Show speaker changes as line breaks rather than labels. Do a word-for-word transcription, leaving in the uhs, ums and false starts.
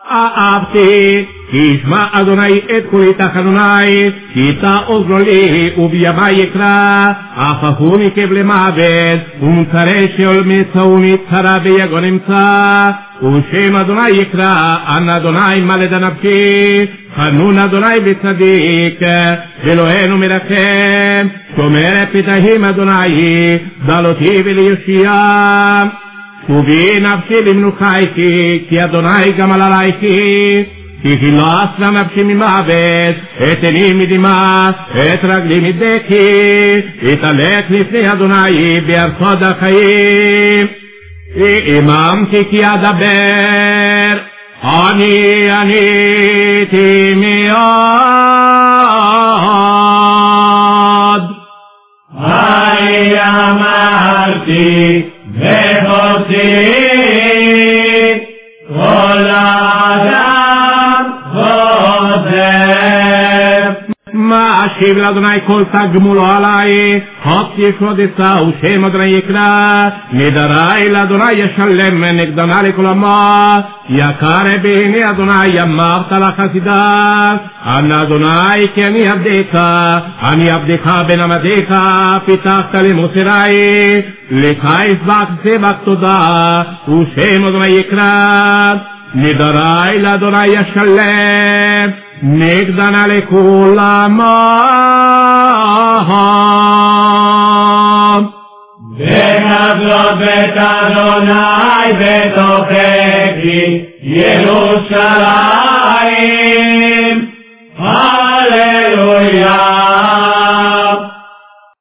אהבתי, ישמע אדוני את קולי תחנוני, כי תעזור לי ובימי יקרא, הפכו מקב למוות, ומצרי שאול מצאו מצרה ביגון אמצא, ושם אדוני יקרא, אנא אדוני מלד נפשי, חנון אדוני בצדיק, ואלוהינו מרחם, שומר פתאים אדוני, דלותי וליושיע. שובי נפשי למנוחייכי, כי אדוני גמל עלייכי, כי חילצת נפשי ממוות, את עיני מדמעה, את רגלי מדקי, אתהלך לפני אדוני בארצות החיים. האמנתי כי אדבר, אני עניתי מאוד. אני אמרתי והוציא כל אדם חוזר. מה אשיב לאדוני כל תגמולו עלי, חוק ישוד עשהו שם אדוני יקרא, נדרי לאדוני ישלם נגדנה לכל עמו, יקר בעיני אדוני אמרת לחסידיו, אנא אדוני כי אני עבדך, אני עבדך בן עמדיך, פיתחת למוסרי, לך אסבק סבק תודה, ושם אדוני יקרא, נדרי לאדוני ישלם, נגדנה לכולם. ונבלות בית אדוני בתוככי ירושלים,